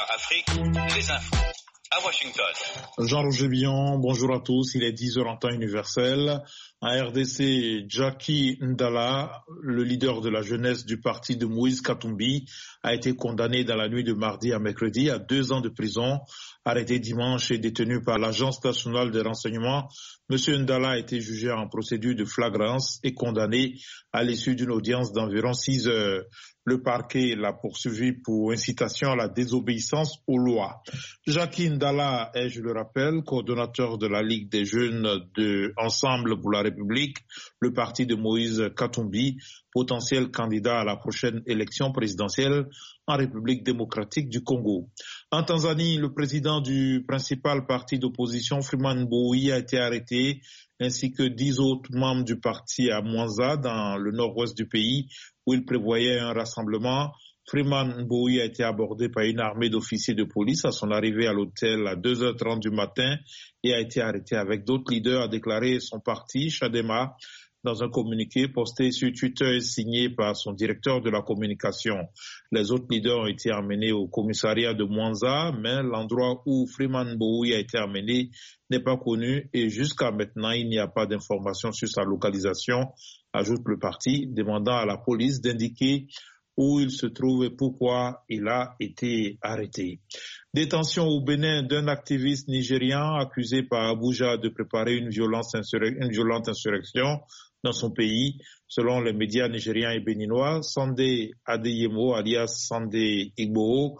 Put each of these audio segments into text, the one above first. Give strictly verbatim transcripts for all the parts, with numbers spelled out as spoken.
Afrique, les infos. À Washington. Jean-Roger Billon, bonjour à tous. Il est dix heures en temps universel. En R D C, Jacky Ndala, le leader de la jeunesse du parti de Moïse Katumbi, a été condamné dans la nuit de mardi à mercredi à deux ans de prison. Arrêté dimanche et détenu par l'Agence nationale des renseignements, M. Ndala a été jugé en procédure de flagrance et condamné à l'issue d'une audience d'environ six heures. Le parquet l'a poursuivi pour incitation à la désobéissance aux lois. Jacky Ndala est, je le rappelle, coordonnateur de la Ligue des jeunes de Ensemble pour la République, le parti de Moïse Katumbi, potentiel candidat à la prochaine élection présidentielle en République démocratique du Congo. En Tanzanie, le président du principal parti d'opposition, Freeman Mbowe, a été arrêté, ainsi que dix autres membres du parti à Mwanza, dans le nord-ouest du pays, où il prévoyait un rassemblement. Freeman Mbowe a été abordé par une armée d'officiers de police à son arrivée à l'hôtel à deux heures trente du matin et a été arrêté avec d'autres leaders, a déclaré son parti, Chadema, dans un communiqué posté sur Twitter signé par son directeur de la communication. Les autres leaders ont été emmenés au commissariat de Mwanza, mais l'endroit où Freeman Mbowe a été emmené n'est pas connu et jusqu'à maintenant, il n'y a pas d'informations sur sa localisation, ajoute le parti, demandant à la police d'indiquer où il se trouve et pourquoi il a été arrêté. Détention au Bénin d'un activiste nigérian accusé par Abuja de préparer une, violence insur- une violente insurrection dans son pays. Selon les médias nigériens et béninois, Sunday Adeyemo, alias Sunday Igboho,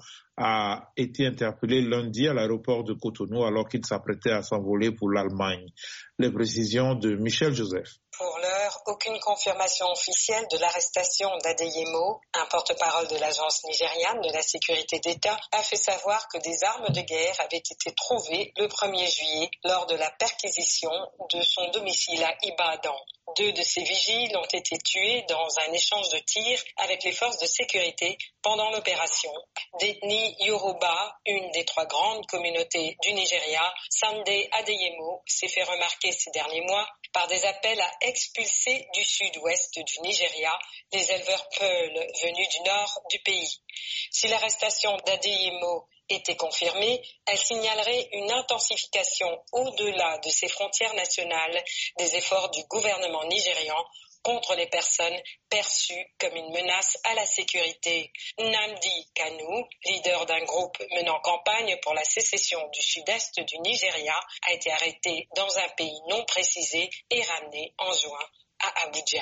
a été interpellé lundi à l'aéroport de Cotonou alors qu'il s'apprêtait à s'envoler pour l'Allemagne. Les précisions de Michel Joseph. Pour l'heure, aucune confirmation officielle de l'arrestation d'Adeyemo. Un porte-parole de l'agence nigériane de la sécurité d'État a fait savoir que des armes de guerre avaient été trouvées le premier juillet lors de la perquisition de son domicile à Ibadan. Deux de ses vigiles ont été tués dans un échange de tirs avec les forces de sécurité pendant l'opération. D'ethnie Yoruba, une des trois grandes communautés du Nigeria, Sunday Adeyemo s'est fait remarquer ces derniers mois par des appels à expulser du sud-ouest du Nigeria les éleveurs Peul venus du nord du pays. Si l'arrestation d'Adeyemo était confirmée, elle signalerait une intensification au-delà de ses frontières nationales des efforts du gouvernement nigérian contre les personnes perçues comme une menace à la sécurité. Nnamdi Kanu, leader d'un groupe menant campagne pour la sécession du sud-est du Nigeria, a été arrêté dans un pays non précisé et ramené en juin à Abuja.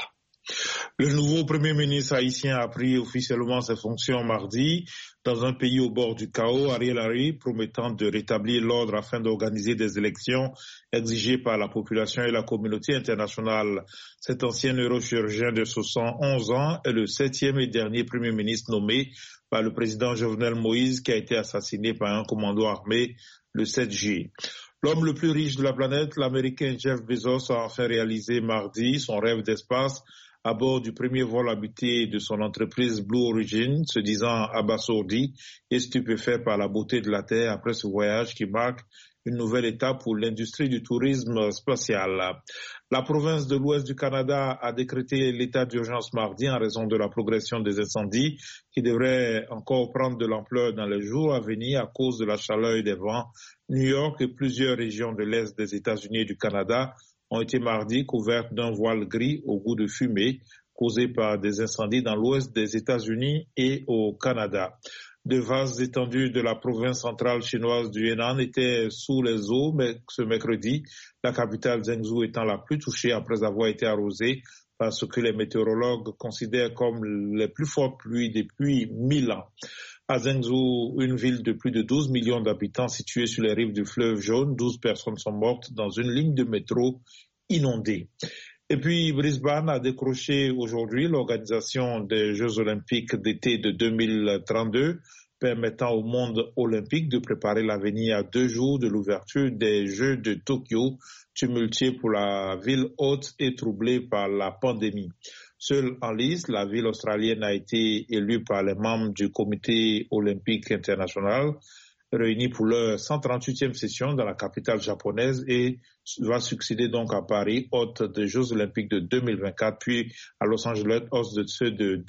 Le nouveau Premier ministre haïtien a pris officiellement ses fonctions mardi dans un pays au bord du chaos, Ariel Henry promettant de rétablir l'ordre afin d'organiser des élections exigées par la population et la communauté internationale. Cet ancien neurochirurgien de soixante et onze ans est le septième et dernier Premier ministre nommé par le président Jovenel Moïse qui a été assassiné par un commando armé le sept juillet. L'homme le plus riche de la planète, l'Américain Jeff Bezos, a enfin réalisé mardi son rêve d'espace à bord du premier vol habité de son entreprise Blue Origin, se disant abasourdi et stupéfait par la beauté de la Terre après ce voyage qui marque une nouvelle étape pour l'industrie du tourisme spatial. La province de l'Ouest du Canada a décrété l'état d'urgence mardi en raison de la progression des incendies qui devraient encore prendre de l'ampleur dans les jours à venir à cause de la chaleur et des vents. New York et plusieurs régions de l'Est des États-Unis et du Canada ont été mardi couvertes d'un voile gris au goût de fumée causé par des incendies dans l'ouest des États-Unis et au Canada. De vastes étendues de la province centrale chinoise du Henan étaient sous les eaux mais ce mercredi, la capitale Zhengzhou étant la plus touchée après avoir été arrosée par ce que les météorologues considèrent comme les plus fortes pluies depuis mille ans. À Zhengzhou, une ville de plus de douze millions d'habitants située sur les rives du fleuve Jaune, douze personnes sont mortes dans une ligne de métro inondée. Et puis Brisbane a décroché aujourd'hui l'organisation des Jeux olympiques d'été de deux mille trente-deux, permettant au monde olympique de préparer l'avenir à deux jours de l'ouverture des Jeux de Tokyo, tumultueux pour la ville haute et troublée par la pandémie. Seule en lice, la ville australienne a été élue par les membres du Comité olympique international, réunis pour leur cent trente-huitième session dans la capitale japonaise et va succéder donc à Paris, hôte des Jeux olympiques de deux mille vingt-quatre, puis à Los Angeles, hôte de ceux de